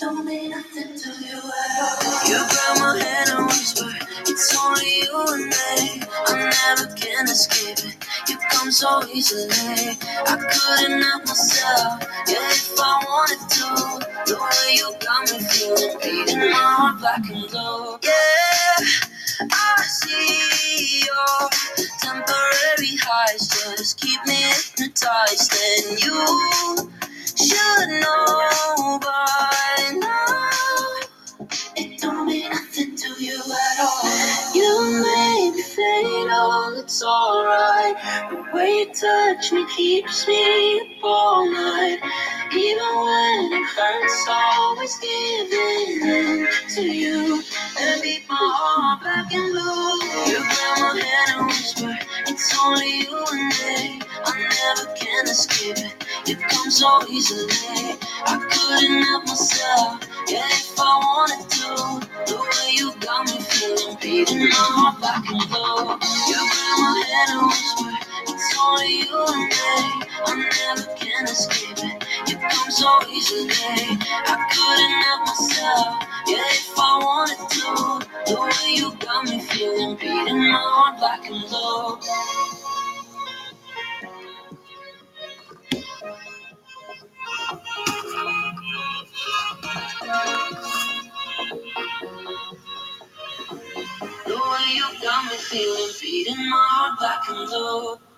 Don't mean nothing to you at all. You grab my hand and whisper, it's only you and me. I never can escape it. You come so easily. I couldn't help myself. Yeah, if I wanted to. The way you got me feeling, beating my heart black and blue. Yeah, I see your temporary highs just keep me hypnotized, and you should know by now. It don't mean nothing to you at all. You make me fade, oh, it's alright. The way you touch me keeps me up all night. Even when it hurts, always giving in to you. And beat my heart black and blue. You grab my hand and whisper, it's only you and me. I never can escape it. You come so easily. I couldn't help myself. Yeah, if I wanted to. The way you got me feeling, beating my heart black and blue. You grab my hand and whisper, it's only you and me. I never can escape it. You come so easily. I couldn't help myself. Yeah, if I wanted to. The way you got me feeling, beating my heart black and blue. The way you got me feeling, beating my heart black and blue.